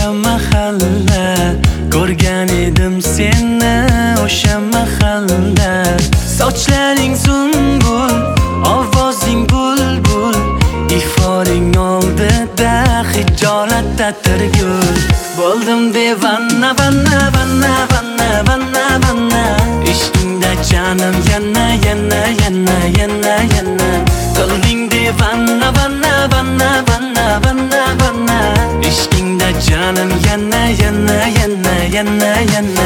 o'sha mahalla, ko'rgan edim seni o'sha mahalla. Sochlaring sumbul, ovozing bulbul, ifoding oldida hijolatda tirgul. Bo'ldim devona, vanna, vanna, vanna, vanna, vanna. Ishqingda janim yana, yana, yana, yana, yana. Qilding devona, vanna, vanna, vanna, vanna, vanna. Ishqingda janim yana, yana, yana, yana, yana.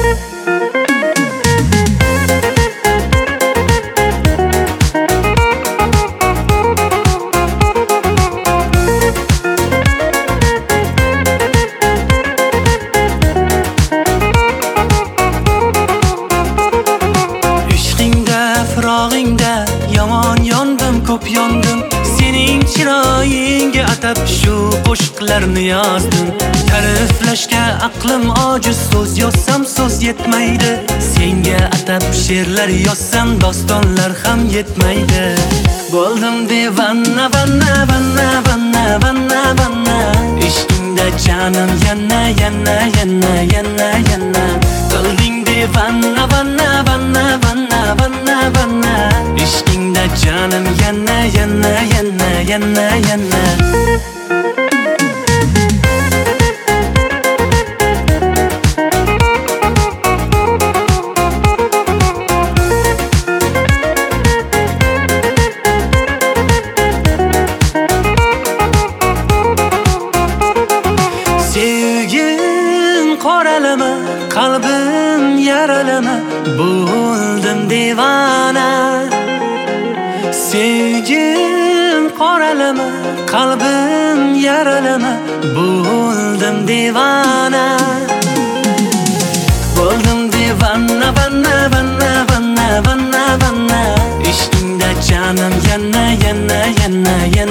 Firog'ingda yomon yondim, ko'p yondim. Sening chiroyingga atab shu qo'shiqlarni yozdim. Ta'riflashga aqlim ojiz, so'z yozsam so'z yetmaydi. Senga atab she'rlar yozsam dostonlar ham yetmaydi. Bo'ldim devona, vanna, vanna, vanna, vanna, vanna. Ishqingda janim yana, yana, yana, yana, yana. Qilding devona, vanna, vanna, vanna, vanna, vanna. Ishqingda janim yana, yana, yana, yana, yana. Sevgim qoralama, qalbim yaralama, bo'ldim devona. Sevgim qoralama, qalbim yaralama, bo'ldim devona. Bo'ldim devona, vanna, vanna, vanna, vanna, vanna. Ishqingda janim yana, yana, yana, yana.